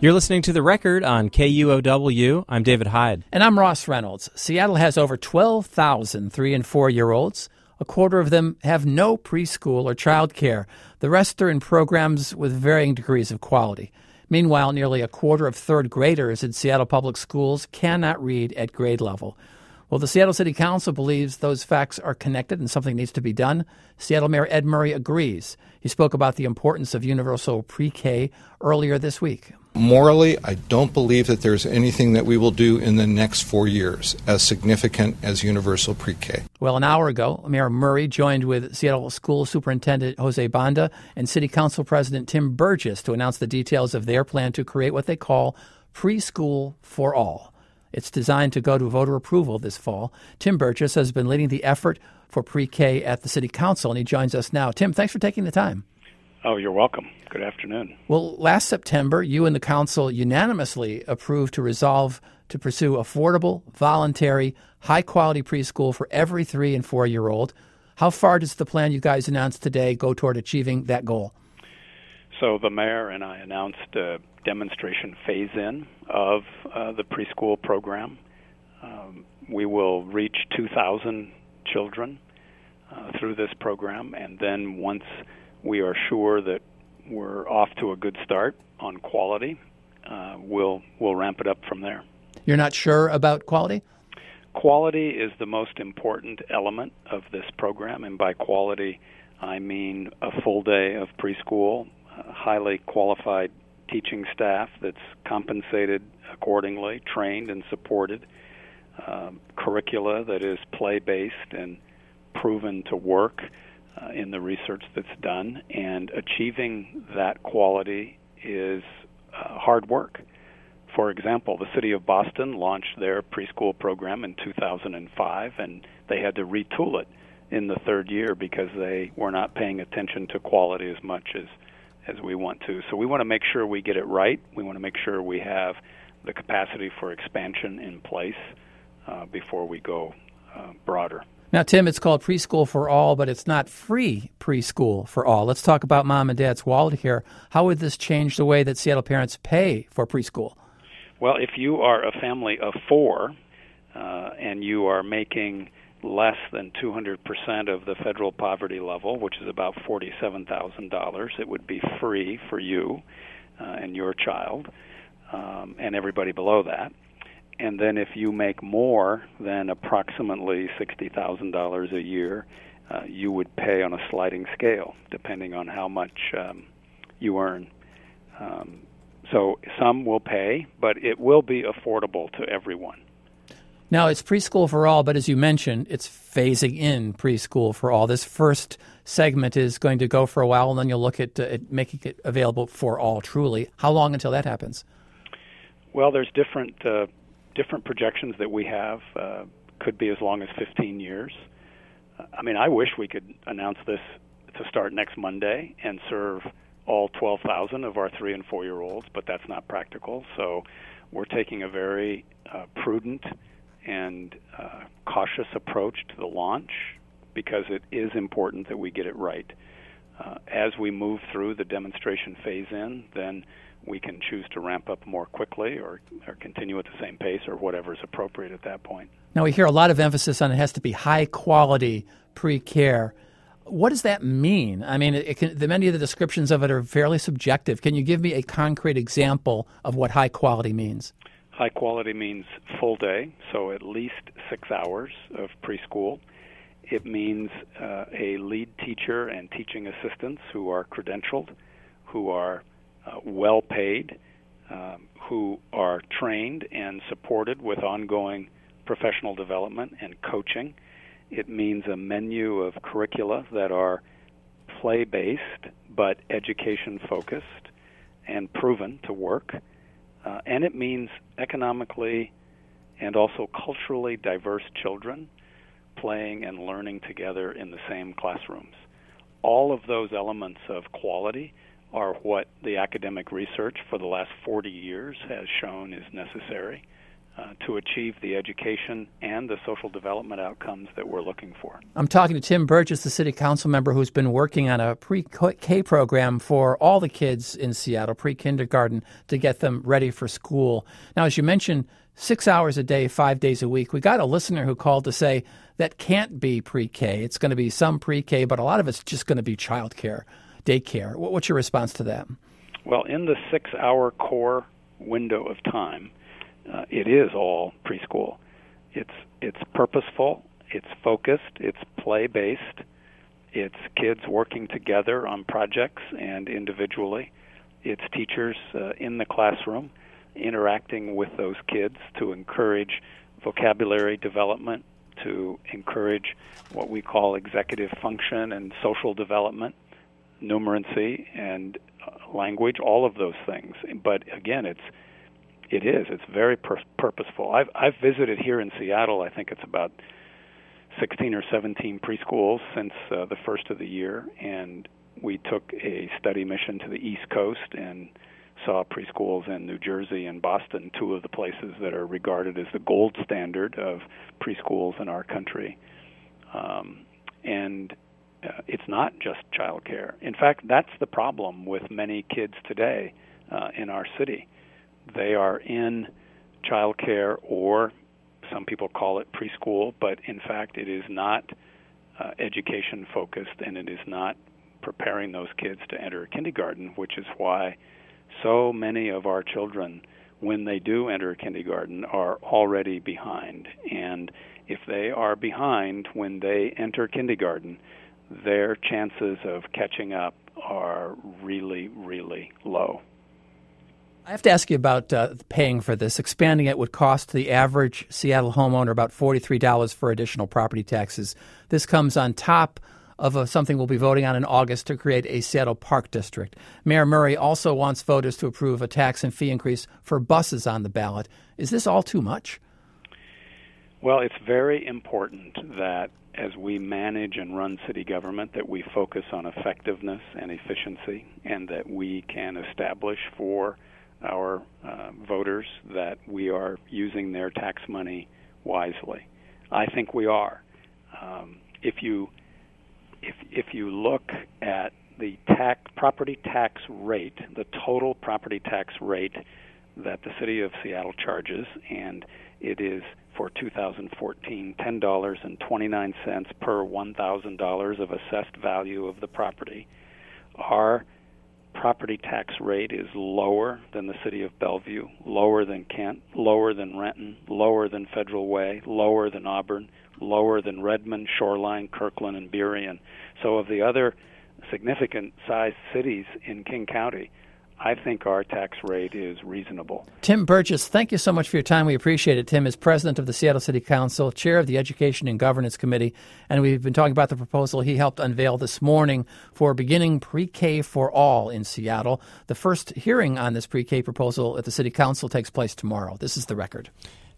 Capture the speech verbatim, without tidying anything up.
You're listening to The Record on K U O W. I'm David Hyde. And I'm Ross Reynolds. Seattle has over twelve thousand three- and four-year-olds. A quarter of them have no preschool or child care. The rest are in programs with varying degrees of quality. Meanwhile, nearly a quarter of third graders in Seattle Public Schools cannot read at grade level. Well, the Seattle City Council believes those facts are connected and something needs to be done. Seattle Mayor Ed Murray agrees. He spoke about the importance of universal pre-K earlier this week. Morally, I don't believe that there's anything that we will do in the next four years as significant as universal pre-K. Well, an hour ago, Mayor Murray joined with Seattle School Superintendent Jose Banda and City Council President Tim Burgess to announce the details of their plan to create what they call Preschool for All. It's designed to go to voter approval this fall. Tim Burgess has been leading the effort for pre-K at the City Council, and he joins us now. Tim, thanks for taking the time. Oh, you're welcome. Good afternoon. Well, last September, you and the council unanimously approved to resolve to pursue affordable, voluntary, high-quality preschool for every three- and four-year-old. How far does the plan you guys announced today go toward achieving that goal? So the mayor and I announced a demonstration phase-in of uh, the preschool program. Um, we will reach two thousand children uh, through this program, and then once we are sure that we're off to a good start on quality, uh, we'll we'll ramp it up from there. You're not sure about quality? Quality is the most important element of this program, and by quality, I mean a full day of preschool, uh, highly qualified teaching staff that's compensated accordingly, trained and supported, uh, curricula that is play-based and proven to work uh, in the research that's done, and achieving that quality is uh, hard work. For example, the city of Boston launched their preschool program in two thousand five, and they had to retool it in the third year because they were not paying attention to quality as much as, as we want to. So we want to make sure we get it right. We want to make sure we have the capacity for expansion in place uh, before we go uh, broader. Now, Tim, it's called Preschool for All, but it's not free preschool for all. Let's talk about mom and dad's wallet here. How would this change the way that Seattle parents pay for preschool? Well, if you are a family of four uh, and you are making less than two hundred percent of the federal poverty level, which is about forty-seven thousand dollars, it would be free for you uh, and your child um, and everybody below that. And then if you make more than approximately sixty thousand dollars a year, uh, you would pay on a sliding scale, depending on how much um, you earn. Um, so some will pay, but it will be affordable to everyone. Now, it's preschool for all, but as you mentioned, it's phasing in preschool for all. This first segment is going to go for a while, and then you'll look at, uh, at making it available for all truly. How long until that happens? Well, there's different uh, different projections that we have. Uh, could be as long as fifteen years. Uh, I mean, I wish we could announce this to start next Monday and serve all twelve thousand of our three and four-year-olds, but that's not practical. So we're taking a very uh, prudent and uh, cautious approach to the launch because it is important that we get it right. Uh, as we move through the demonstration phase-in, then we can choose to ramp up more quickly or, or continue at the same pace or whatever is appropriate at that point. Now, we hear a lot of emphasis on it has to be high-quality pre-care. What does that mean? I mean, it can, the, many of the descriptions of it are fairly subjective. Can you give me a concrete example of what high-quality means? High quality means full day, so at least six hours of preschool. It means uh, a lead teacher and teaching assistants who are credentialed, who are uh, well paid, um, who are trained and supported with ongoing professional development and coaching. It means a menu of curricula that are play-based but education-focused and proven to work. Uh, and it means economically and also culturally diverse children playing and learning together in the same classrooms. All of those elements of quality are what the academic research for the last forty years has shown is necessary uh, to achieve the education and the social development outcomes that we're looking for. I'm talking to Tim Burgess, the city council member who's been working on a pre-K program for all the kids in Seattle, pre-kindergarten, to get them ready for school. Now, as you mentioned, six hours a day, five days a week. We got a listener who called to say that can't be pre-K. It's going to be some pre-K, but a lot of it's just going to be childcare, daycare. What's your response to that? Well, in the six-hour core window of time, uh, it is all preschool. It's it's purposeful, it's focused, it's play-based, it's kids working together on projects and individually. It's teachers uh, in the classroom interacting with those kids to encourage vocabulary development, to encourage what we call executive function and social development, numeracy and uh, language, all of those things. But again, it's it is it's very pur- purposeful. I've I've visited here in Seattle. I think it's about sixteen or seventeen preschools since uh, the first of the year, and we took a study mission to the East Coast and saw preschools in New Jersey and Boston, two of the places that are regarded as the gold standard of preschools in our country. Um, and uh, it's not just child care. In fact, that's the problem with many kids today uh, in our city. They are in child care, or some people call it preschool, but in fact it is not uh, education focused, and it is not preparing those kids to enter kindergarten, which is why so many of our children, when they do enter kindergarten, are already behind. And if they are behind when they enter kindergarten, their chances of catching up are really, really low. I have to ask you about uh, paying for this. Expanding it would cost the average Seattle homeowner about forty-three dollars for additional property taxes. This comes on top of a, something we'll be voting on in August to create a Seattle Park District. Mayor Murray also wants voters to approve a tax and fee increase for buses on the ballot. Is this all too much? Well, it's very important that as we manage and run city government, that we focus on effectiveness and efficiency, and that we can establish for our uh, voters that we are using their tax money wisely. I think we are. Um, if you if if you look at the tax property tax rate, the total property tax rate that the city of Seattle charges, and it is for two thousand fourteen ten dollars and twenty-nine cents per one thousand dollars of assessed value of the property. Our property tax rate is lower than the city of Bellevue, lower than Kent, lower than Renton, lower than Federal Way, lower than Auburn, lower than Redmond, Shoreline, Kirkland, and Burien. So of the other significant-sized cities in King County, I think our tax rate is reasonable. Tim Burgess, thank you so much for your time. We appreciate it. Tim is president of the Seattle City Council, chair of the Education and Governance Committee, and we've been talking about the proposal he helped unveil this morning for beginning pre-K for all in Seattle. The first hearing on this pre-K proposal at the City Council takes place tomorrow. This is The Record.